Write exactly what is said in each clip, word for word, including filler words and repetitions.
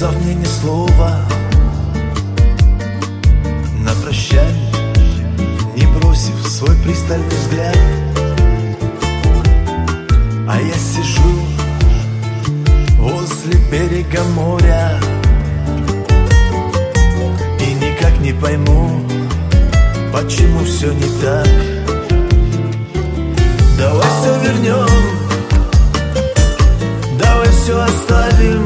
сказав мне ни слова, на прощание не бросив свой пристальный взгляд. А я сижу возле берега моря и никак не пойму, почему все не так. Давай все вернем, давай все оставим,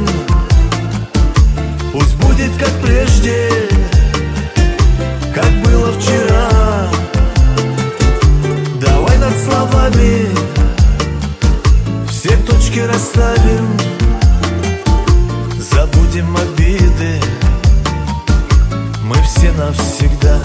пусть будет как прежде, как было вчера. Давай над словами все точки расставим, забудем обиды, мы все навсегда.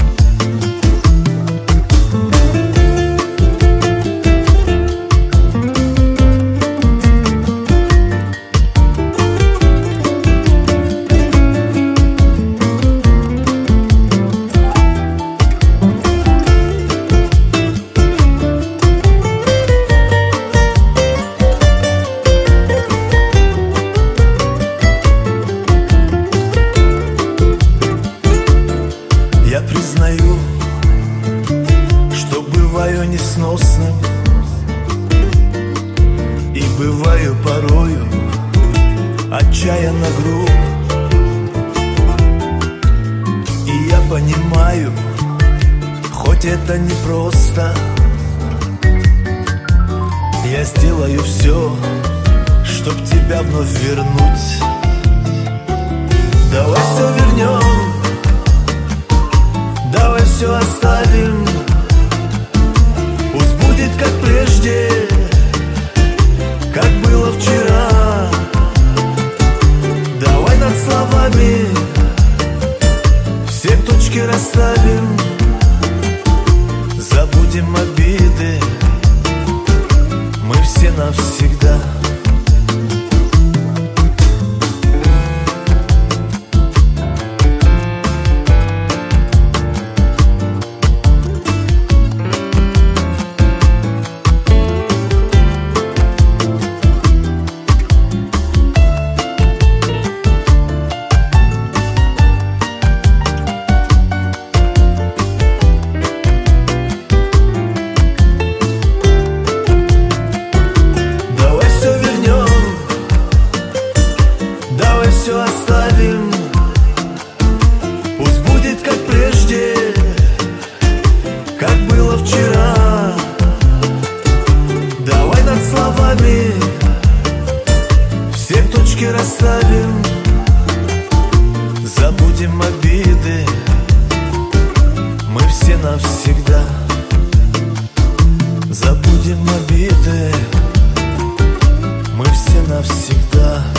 Я признаю, что бываю несносным и бываю порою отчаянно груб. И я понимаю, хоть это непросто, я сделаю все, чтоб тебя вновь вернуть. Давай все вернем, давай все оставим, пусть будет как прежде, как было вчера. Давай над словами все точки расставим, забудем обиды, мы все навсегда. Все оставим, пусть будет как прежде, как было вчера. Давай над словами все точки расставим, забудем обиды, мы все навсегда. Забудем обиды, мы все навсегда.